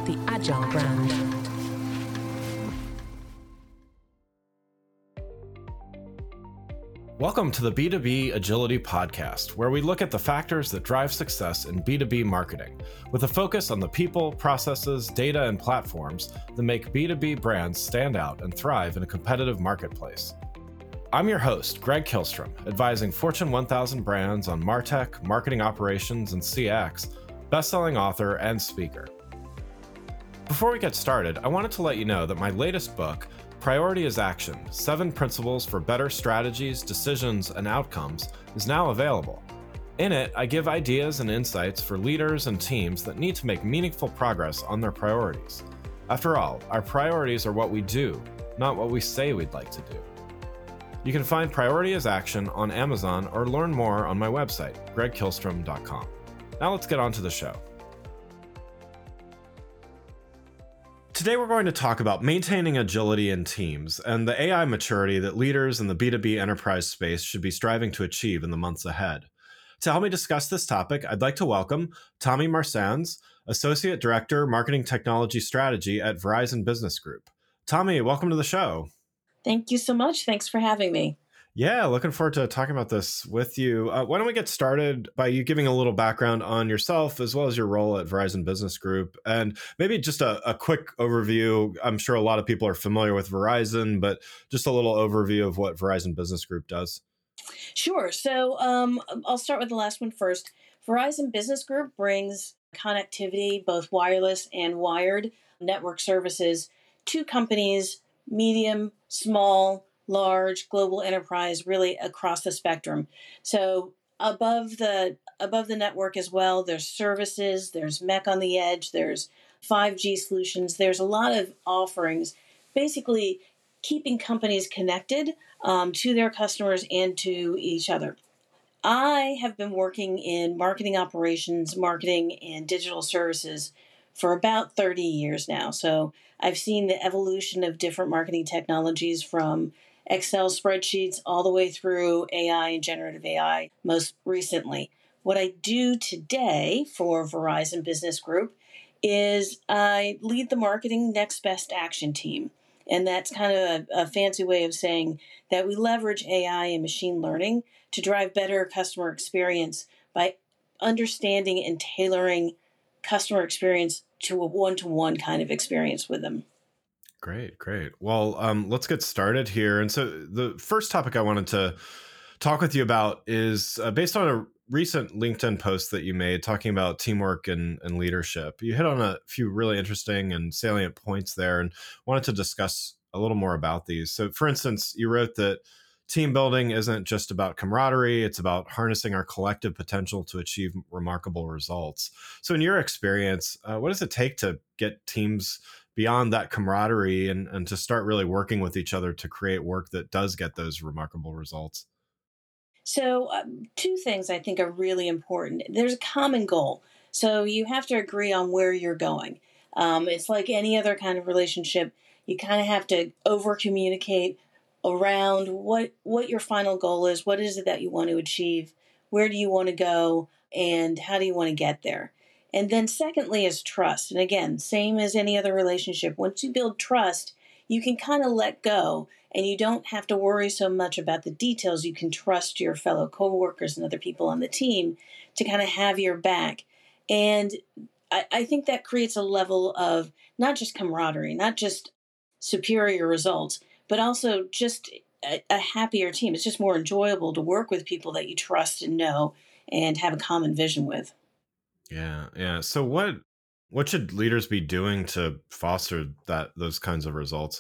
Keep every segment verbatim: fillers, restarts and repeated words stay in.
the Agile brand. Welcome to the B two B Agility Podcast, where we look at the factors that drive success in B two B marketing, with a focus on the people, processes, data, and platforms that make B two B brands stand out and thrive in a competitive marketplace. I'm your host, Greg Kihlstrom, advising Fortune one thousand brands on MarTech, marketing operations, and C X, best-selling author and speaker. Before we get started, I wanted to let you know that my latest book, Priority is Action, Seven Principles for Better Strategies, Decisions, and Outcomes, is now available. In it, I give ideas and insights for leaders and teams that need to make meaningful progress on their priorities. After all, our priorities are what we do, not what we say we'd like to do. You can find Priority is Action on Amazon or learn more on my website, greg kihlstrom dot com. Now let's get on to the show. Today we're going to talk about maintaining agility in teams and the A I maturity that leaders in the B two B enterprise space should be striving to achieve in the months ahead. To help me discuss this topic, I'd like to welcome Tommy Marsands, Associate Director, Marketing Technology Strategy at Verizon Business Group. Tommy, welcome to the show. Thank you so much. Thanks for having me. Yeah, looking forward to talking about this with you. Uh, why don't we get started by you giving a little background on yourself as well as your role at Verizon Business Group, and maybe just a, a quick overview. I'm sure a lot of people are familiar with Verizon, but just a little overview of what Verizon Business Group does. Sure. So um, I'll start with the last one first. Verizon Business Group brings connectivity, both wireless and wired network services to companies, medium, small, large, global enterprise, really across the spectrum. So above the above the network as well, there's services, there's M E C on the edge, there's five G solutions. There's a lot of offerings, basically keeping companies connected um, to their customers and to each other. I have been working in marketing operations, marketing, and digital services for about thirty years now. So I've seen the evolution of different marketing technologies from Excel spreadsheets all the way through A I and generative A I most recently. What I do today for Verizon Business Group is I lead the marketing next best action team. And that's kind of a, a fancy way of saying that we leverage A I and machine learning to drive better customer experience by understanding and tailoring customer experience to a one-to-one kind of experience with them. Great, great. Well, um, let's get started here. And so the first topic I wanted to talk with you about is uh, based on a recent LinkedIn post that you made talking about teamwork and, and leadership. You hit on a few really interesting and salient points there and wanted to discuss a little more about these. So for instance, you wrote that team building isn't just about camaraderie, it's about harnessing our collective potential to achieve remarkable results. So in your experience, uh, what does it take to get teams beyond that camaraderie and, and to start really working with each other to create work that does get those remarkable results? So um, two things I think are really important. There's a common goal. So you have to agree on where you're going. Um, it's like any other kind of relationship. You kind of have to over communicate around what, what your final goal is. What is it that you want to achieve? Where do you want to go? And how do you want to get there? And then secondly is trust. And again, same as any other relationship. Once you build trust, you can kind of let go and you don't have to worry so much about the details. You can trust your fellow coworkers and other people on the team to kind of have your back. And I, I think that creates a level of not just camaraderie, not just superior results, but also just a, a happier team. It's just more enjoyable to work with people that you trust and know and have a common vision with. Yeah, yeah. So what what should leaders be doing to foster that those kinds of results?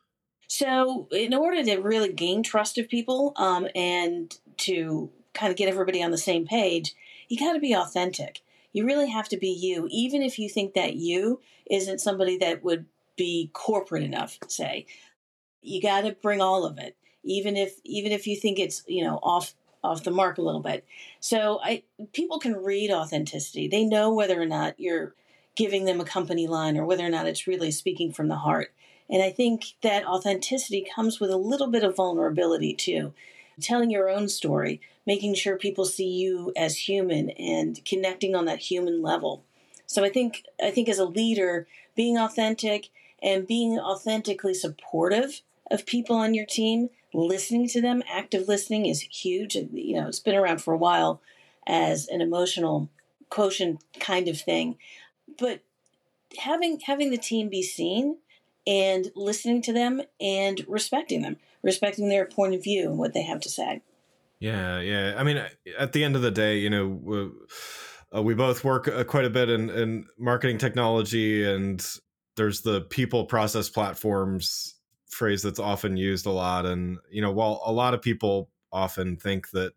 So in order to really gain trust of people um, and to kind of get everybody on the same page, you got to be authentic. You really have to be you, even if you think that you isn't somebody that would be corporate enough, say. You got to bring all of it, even if even if you think it's, you know, off off the mark a little bit. So I people can read authenticity. They know whether or not you're giving them a company line or whether or not it's really speaking from the heart. And I think that authenticity comes with a little bit of vulnerability too. Telling your own story, making sure people see you as human and connecting on that human level. So I think I think as a leader, being authentic and being authentically supportive of people on your team, listening to them, active listening is huge. You know, it's been around for a while as an emotional quotient kind of thing. But having having the team be seen and listening to them and respecting them, respecting their point of view and what they have to say. Yeah, yeah. I mean, at the end of the day, you know, we, uh, we both work uh, quite a bit in, in marketing technology, and there's the people process platforms phrase that's often used a lot. And, you know, while a lot of people often think that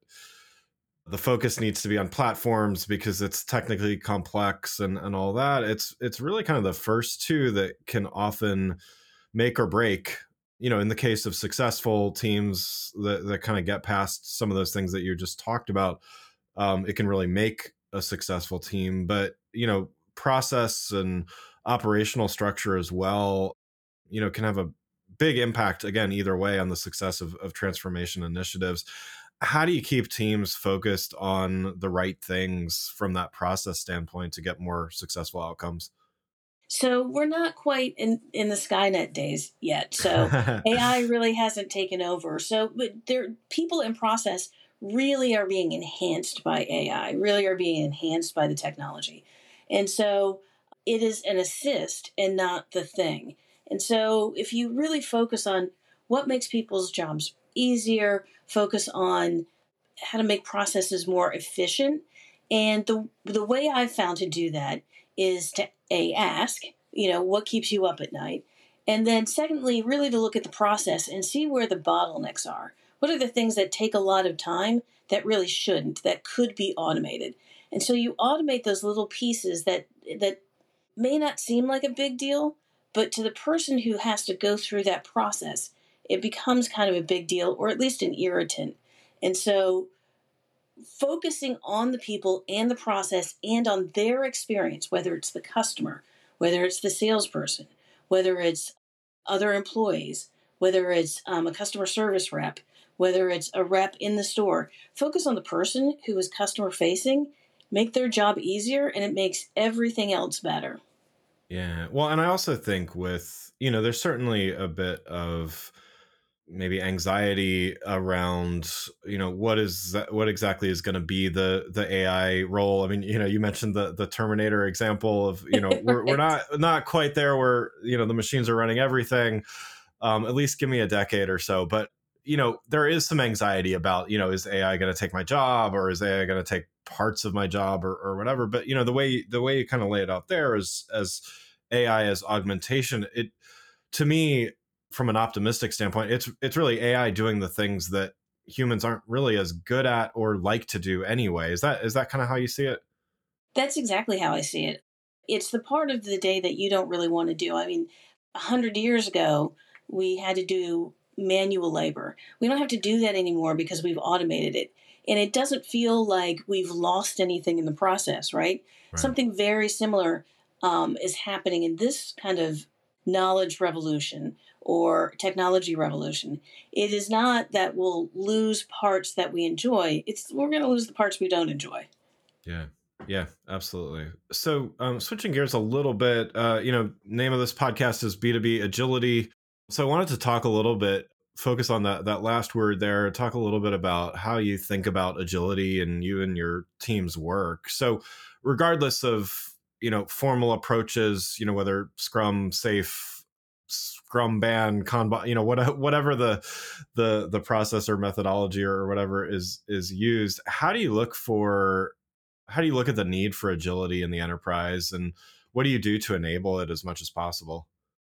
the focus needs to be on platforms because it's technically complex and, and all that, it's it's really kind of the first two that can often make or break. You know, in the case of successful teams that, that kind of get past some of those things that you just talked about, um, it can really make a successful team. But, you know, process and operational structure as well, you know, can have a big impact, again, either way on the success of, of transformation initiatives. How do you keep teams focused on the right things from that process standpoint to get more successful outcomes? So we're not quite in, in the Skynet days yet. So A I really hasn't taken over. So but there people in process really are being enhanced by A I, really are being enhanced by the technology. And so it is an assist and not the thing. And so if you really focus on what makes people's jobs easier, focus on how to make processes more efficient. And the the way I've found to do that is to a ask, you know, what keeps you up at night, and then secondly, really to look at the process and see where the bottlenecks are. What are the things that take a lot of time that really shouldn't, that could be automated? And so you automate those little pieces that that may not seem like a big deal, but to the person who has to go through that process, it becomes kind of a big deal, or at least an irritant. And so focusing on the people and the process and on their experience, whether it's the customer, whether it's the salesperson, whether it's other employees, whether it's um, a customer service rep, whether it's a rep in the store, focus on the person who is customer facing, make their job easier, and it makes everything else better. Yeah. Well, and I also think with, you know, there's certainly a bit of maybe anxiety around, you know, what is that, what exactly is going to be the the A I role. I mean, you know, you mentioned the the Terminator example of, you know, we're we're Right. not not quite there where, you know, the machines are running everything. Um, at least give me a decade or so. But, you know, there is some anxiety about, you know, is A I going to take my job, or is A I going to take parts of my job, or, or whatever. But, you know, the way the way you kind of lay it out there is as A I as augmentation, it, to me, from an optimistic standpoint, it's it's really A I doing the things that humans aren't really as good at or like to do anyway. Is that is that kind of how you see it? That's exactly how I see it. It's the part of the day that you don't really want to do. I mean, a hundred years ago, we had to do manual labor. We don't have to do that anymore because we've automated it. And it doesn't feel like we've lost anything in the process, right? Right. Something very similar um, is happening in this kind of knowledge revolution or technology revolution. It is not that we'll lose parts that we enjoy, it's we're going to lose the parts we don't enjoy. Yeah. Yeah, absolutely. So, um, switching gears a little bit, uh, you know, name of this podcast is B two B Agility. So, I wanted to talk a little bit, focus on that that last word there, talk a little bit about how you think about agility and you and your team's work. So, regardless of, you know, formal approaches, you know, whether Scrum, Safe, Scrum Ban, Kanban, you know, what, whatever the the the process or methodology or whatever is is used, how do you look for how do you look at the need for agility in the enterprise, and what do you do to enable it as much as possible?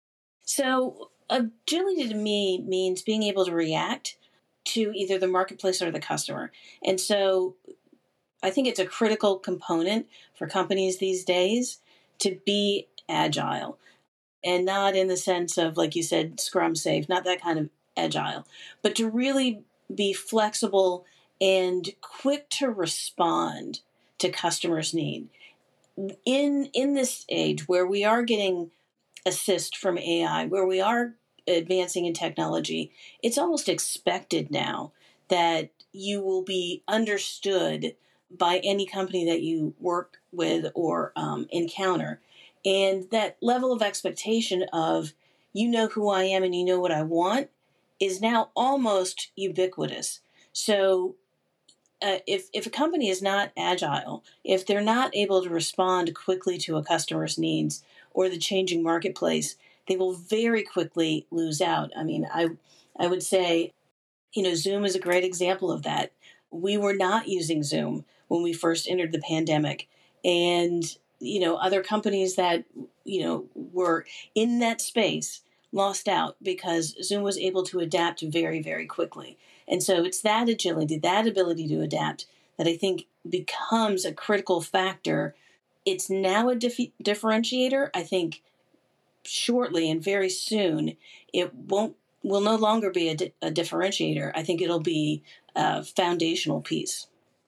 So, agility to me means being able to react to either the marketplace or the customer. And so, I think it's a critical component for companies these days to be agile, and not in the sense of, like you said, Scrum Safe, not that kind of agile, but to really be flexible and quick to respond to customers' need. In in this age where we are getting assist from A I, where we are advancing in technology, it's almost expected now that you will be understood by any company that you work with or um, encounter. And that level of expectation of, you know who I am and you know what I want, is now almost ubiquitous. So uh, if, if a company is not agile, if they're not able to respond quickly to a customer's needs or the changing marketplace, they will very quickly lose out. I mean, I I would say, you know, Zoom is a great example of that. We were not using Zoom when we first entered the pandemic. And, you know, other companies that, you know, were in that space lost out because Zoom was able to adapt very, very quickly. And so it's that agility, that ability to adapt that I think becomes a critical factor. It's now a dif- differentiator. I think shortly and very soon, it won't will no longer be a, di- a differentiator. I think it'll be a foundational piece.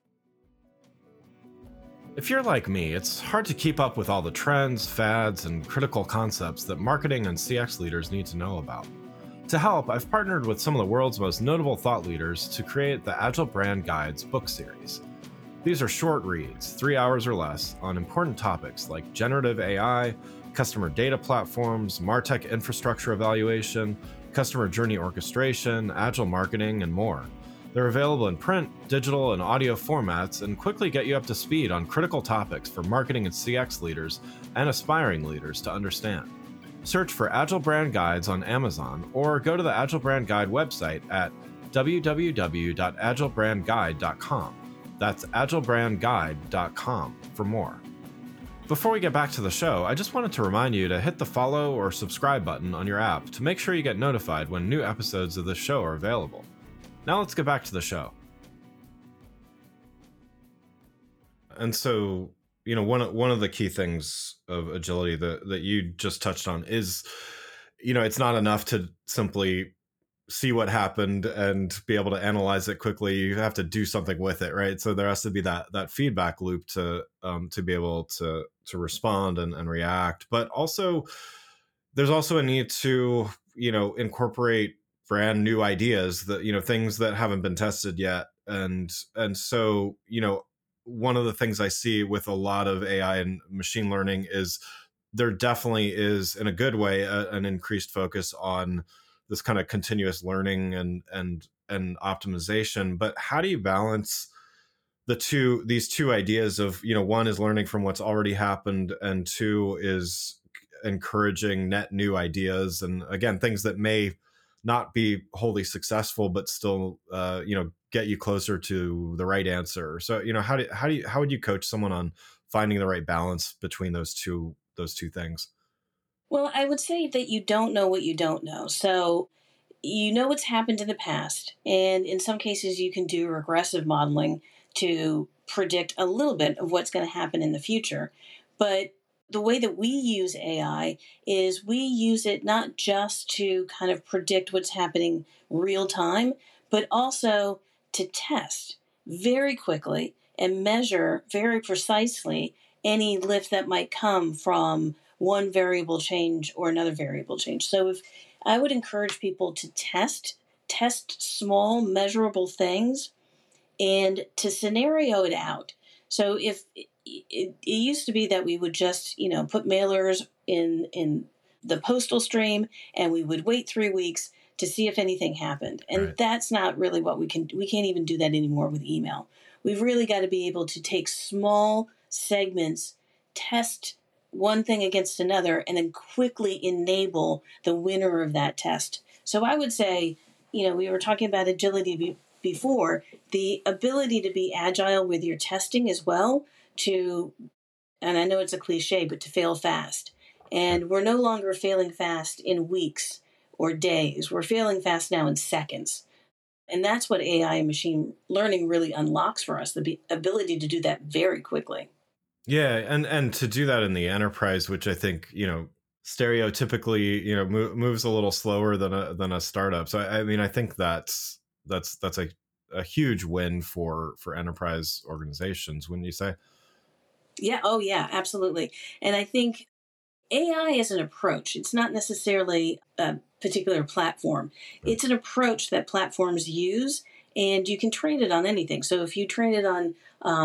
If you're like me, it's hard to keep up with all the trends, fads, and critical concepts that marketing and C X leaders need to know about. To help, I've partnered with some of the world's most notable thought leaders to create the Agile Brand Guides book series. These are short reads, three hours or less, on important topics like generative A I, customer data platforms, MarTech infrastructure evaluation, customer journey orchestration, agile marketing, and more. They're available in print, digital, and audio formats and quickly get you up to speed on critical topics for marketing and C X leaders and aspiring leaders to understand. Search for Agile Brand Guides on Amazon or go to the Agile Brand Guide website at w w w dot agile brand guide dot com. That's agile brand guide dot com for more. Before we get back to the show, I just wanted to remind you to hit the follow or subscribe button on your app to make sure you get notified when new episodes of this show are available. Now let's get back to the show. And so, you know, one of, one of the key things of agility that, that you just touched on is, you know, it's not enough to simply see what happened and be able to analyze it quickly. You have to do something with it, right? So there has to be that that feedback loop to um, to be able to to respond and, and react. But also, there's also a need to, you know, incorporate brand new ideas, that, you know, things that haven't been tested yet. And and so, you know, one of the things I see with a lot of A I and machine learning is there definitely is, in a good way, a, an increased focus on this kind of continuous learning and and and optimization. But how do you balance the two these two ideas of, you know, one is learning from what's already happened, and two is encouraging net new ideas, and again, things that may not be wholly successful but still uh, you know, get you closer to the right answer. So, you know, how do how do you how would you coach someone on finding the right balance between those two those two things? Well, I would say that you don't know what you don't know. So you know what's happened in the past. And in some cases, you can do regressive modeling to predict a little bit of what's going to happen in the future. But the way that we use A I is we use it not just to kind of predict what's happening real time, but also to test very quickly and measure very precisely any lift that might come from one variable change or another variable change. So if I would encourage people to test, test small measurable things and to scenario it out. So if it, it, it used to be that we would just, you know, put mailers in, in the postal stream and we would wait three weeks to see if anything happened. And Right. that's not really what we can, we can't even do that anymore with email. We've really got to be able to take small segments, test one thing against another, and then quickly enable the winner of that test. So I would say, you know, we were talking about agility be- before, the ability to be agile with your testing as well, to, and I know it's a cliche, but to fail fast. And we're no longer failing fast in weeks or days. We're failing fast now in seconds. And that's what A I and machine learning really unlocks for us, the be- ability to do that very quickly. Yeah, and and to do that in the enterprise, which I think, you know, stereotypically, you know, mo- moves a little slower than a than a startup. So I, I mean, I think that's that's that's a a huge win for for enterprise organizations, wouldn't you say? Yeah. Oh, yeah, absolutely. And I think A I is an approach. It's not necessarily a particular platform. It's an approach that platforms use, and you can train it on anything. So if you train it on um,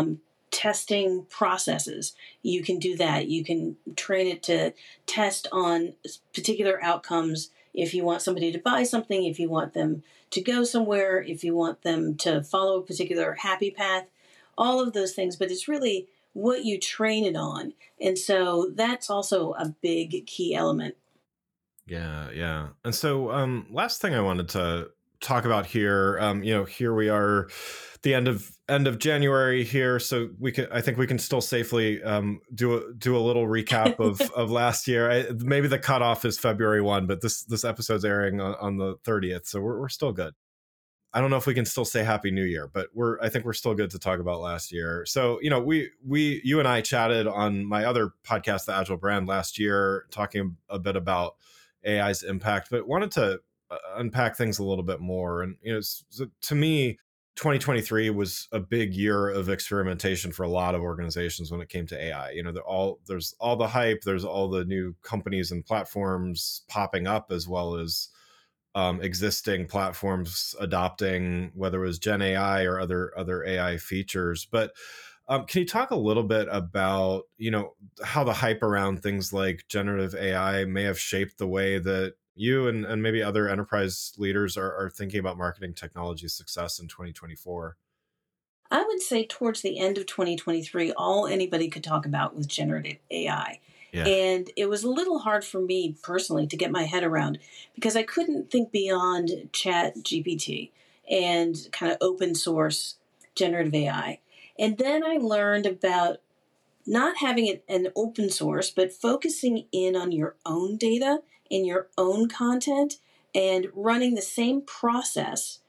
testing processes. You can do that. You can train it to test on particular outcomes if you want somebody to buy something, if you want them to go somewhere, if you want them to follow a particular happy path, all of those things. But it's really what you train it on. And so that's also a big key element. Yeah, yeah. And so um last thing I wanted to talk about here, um, you know, here we are the end of end of January here, so we can I think we can still safely um do a do a little recap of of last year. I, maybe the cutoff is February first, but this this episode's airing on, on the thirtieth, so we're we're still good. I don't know if we can still say Happy New Year, but we're I think we're still good to talk about last year. So, you know, we we you and I chatted on my other podcast, The Agile Brand, last year, talking a bit about A I's impact, but wanted to uh, unpack things a little bit more. And you know, so to me, twenty twenty-three was a big year of experimentation for a lot of organizations when it came to A I. You know, the, all there's all the hype, there's all the new companies and platforms popping up, as well as um, existing platforms adopting, whether it was Gen A I or other other A I features. But um, can you talk a little bit about, you know, how the hype around things like generative A I may have shaped the way that you and, and maybe other enterprise leaders are, are thinking about marketing technology success in twenty twenty-four? I would say towards the end of twenty twenty-three, all anybody could talk about was generative A I. Yeah. And it was a little hard for me personally to get my head around because I couldn't think beyond Chat G P T and kind of open source generative A I. And then I learned about not having it an open source, but focusing in on your own data and your own content and running the same process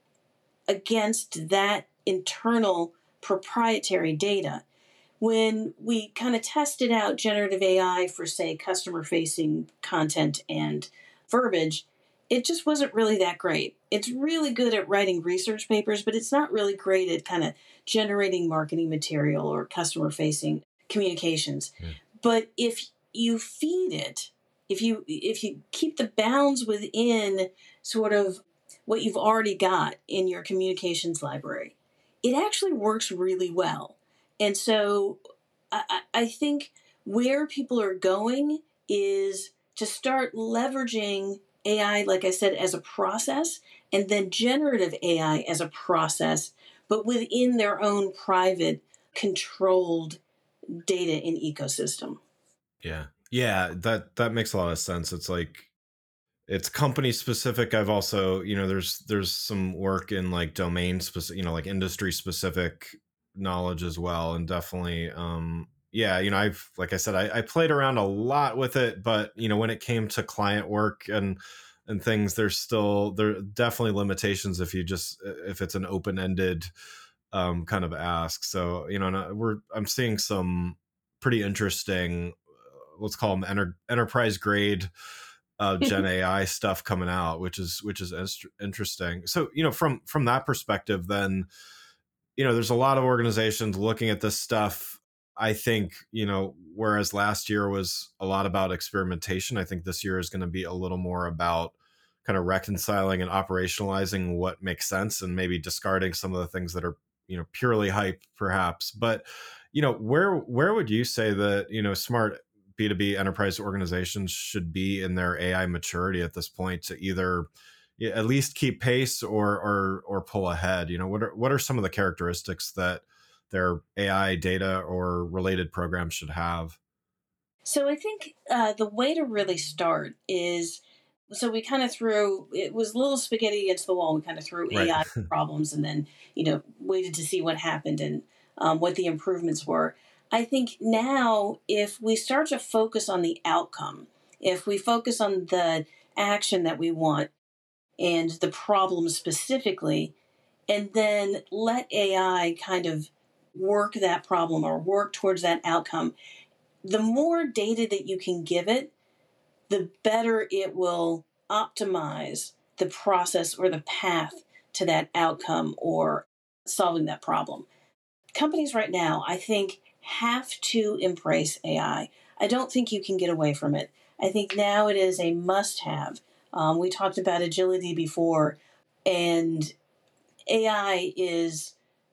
against that internal proprietary data. When we kind of tested out generative A I for, say, customer facing content and verbiage, it just wasn't really that great. It's really good at writing research papers, but it's not really great at kind of generating marketing material or customer facing communications. Yeah. But if you feed it, if you if you keep the bounds within sort of what you've already got in your communications library, it actually works really well. And so I, I think where people are going is to start leveraging A I, like I said, as a process, and then generative A I as a process, but within their own private, controlled data and ecosystem. Yeah. Yeah. That, that makes a lot of sense. It's like, it's company specific. I've also, you know, there's, there's some work in like domain specific, you know, like industry specific knowledge as well. And definitely, um, yeah, you know, I've, like I said, I, I played around a lot with it, but you know, when it came to client work and, and things, there's still, there are definitely limitations if you just, if it's an open-ended um, kind of ask. So, you know, and, uh, we're, I'm seeing some pretty interesting, uh, let's call them enter, enterprise grade uh, Gen A I stuff coming out, which is which is inst- interesting. So, you know, from from that perspective, then, you know, there's a lot of organizations looking at this stuff. I think, you know, whereas last year was a lot about experimentation, I think this year is going to be a little more about kind of reconciling and operationalizing what makes sense and maybe discarding some of the things that are, you know, purely hype, perhaps. But, you know, where where would you say that, you know, smart B two B enterprise organizations should be in their A I maturity at this point to either at least keep pace or or or pull ahead? You know, what are what are some of the characteristics that their A I data or related programs should have? So I think uh, the way to really start is, so we kind of threw, it was a little spaghetti against the wall. We kind of threw Right. A I problems and then, you know, waited to see what happened and um, what the improvements were. I think now if we start to focus on the outcome, if we focus on the action that we want and the problem specifically, and then let A I kind of work that problem or work towards that outcome, the more data that you can give it, the better it will optimize the process or the path to that outcome or solving that problem. Companies right now, I think, have to embrace A I. I don't think you can get away from it. I think now it is a must have. Um, we talked about agility before, and A I is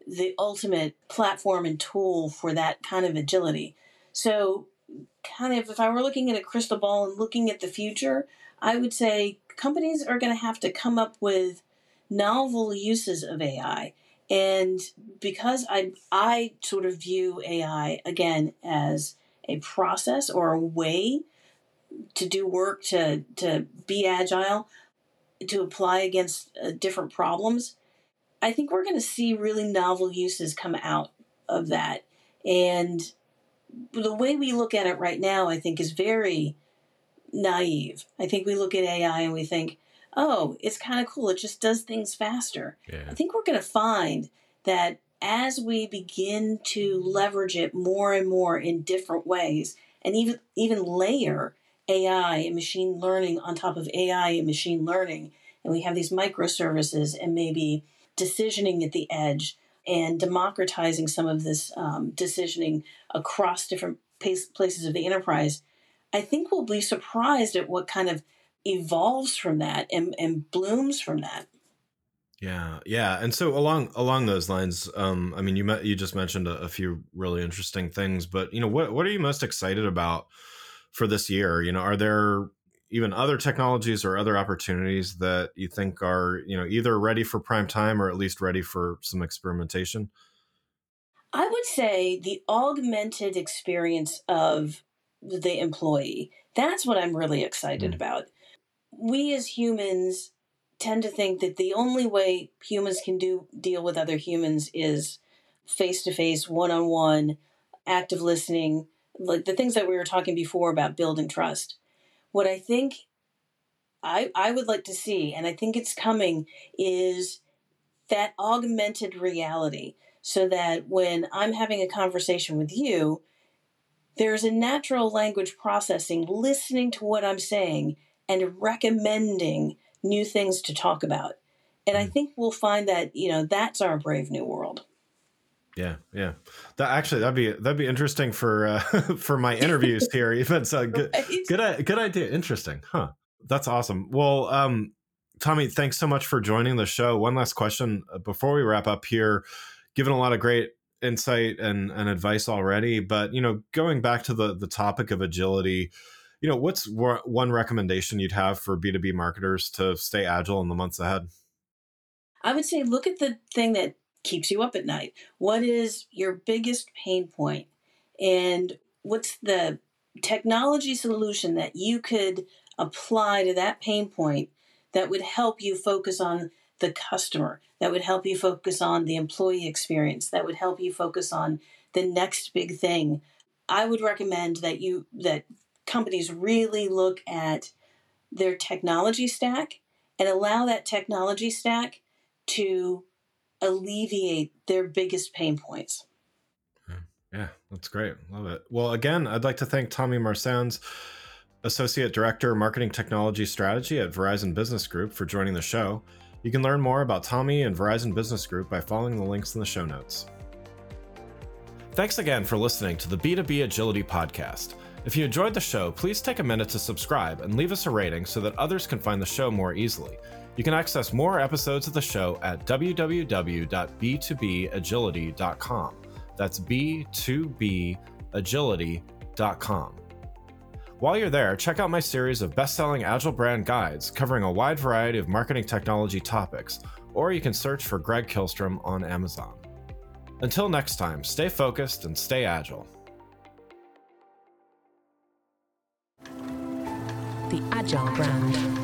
the ultimate platform and tool for that kind of agility. So, kind of, if I were looking at a crystal ball and looking at the future, I would say companies are going to have to come up with novel uses of A I. And because I I sort of view A I, again, as a process or a way to do work, to, to be agile, to apply against uh, different problems, I think we're going to see really novel uses come out of that. And the way we look at it right now, I think, is very naive. I think we look at A I and we think, oh, it's kind of cool. It just does things faster. Yeah. I think we're going to find that as we begin to leverage it more and more in different ways, and even even layer A I and machine learning on top of A I and machine learning, and we have these microservices and maybe decisioning at the edge and democratizing some of this um, decisioning across different pace, places of the enterprise, I think we'll be surprised at what kind of evolves from that and, and blooms from that. Yeah, yeah, and so along along those lines, um, I mean, you met, you just mentioned a, a few really interesting things, but you know, what what are you most excited about for this year? You know, are there even other technologies or other opportunities that you think are, you know, either ready for prime time or at least ready for some experimentation? I would say the augmented experience of the employee. That's what I'm really excited Mm. about. We as humans tend to think that the only way humans can do deal with other humans is face to face, one on one, active listening, like the things that we were talking before about building trust. What I think I, I would like to see, and I think it's coming, is that augmented reality, so that when I'm having a conversation with you, there's a natural language processing, listening to what I'm saying and recommending new things to talk about. And I Mm. think we'll find that, you know, that's our brave new world. Yeah, yeah. That actually that'd be that'd be interesting for uh, for my interviews here. Even so, good, Right? good, good idea. Interesting, huh? That's awesome. Well, um, Tommy, thanks so much for joining the show. One last question uh, before we wrap up here. Given a lot of great insight and, and advice already, but you know, going back to the the topic of agility, you know, what's w- one recommendation you'd have for B two B marketers to stay agile in the months ahead? I would say look at the thing that keeps you up at night. What is your biggest pain point? And what's the technology solution that you could apply to that pain point that would help you focus on the customer, that would help you focus on the employee experience, that would help you focus on the next big thing? I would recommend that you that companies really look at their technology stack and allow that technology stack to alleviate their biggest pain points. Yeah, yeah, that's great. Love it. Well, again, I'd like to thank Tommy Marsands, Associate Director, Marketing Technology Strategy at Verizon Business Group, for joining the show. You can learn more about Tommy and Verizon Business Group by following the links in the show notes. Thanks again for listening to the B two B Agility Podcast. If you enjoyed the show, please take a minute to subscribe and leave us a rating so that others can find the show more easily. You can access more episodes of the show at w w w dot b two b agility dot com. That's b two b agility dot com. While you're there, check out my series of best-selling Agile brand guides covering a wide variety of marketing technology topics, or you can search for Greg Kihlstrom on Amazon. Until next time, stay focused and stay agile. The Agile brand.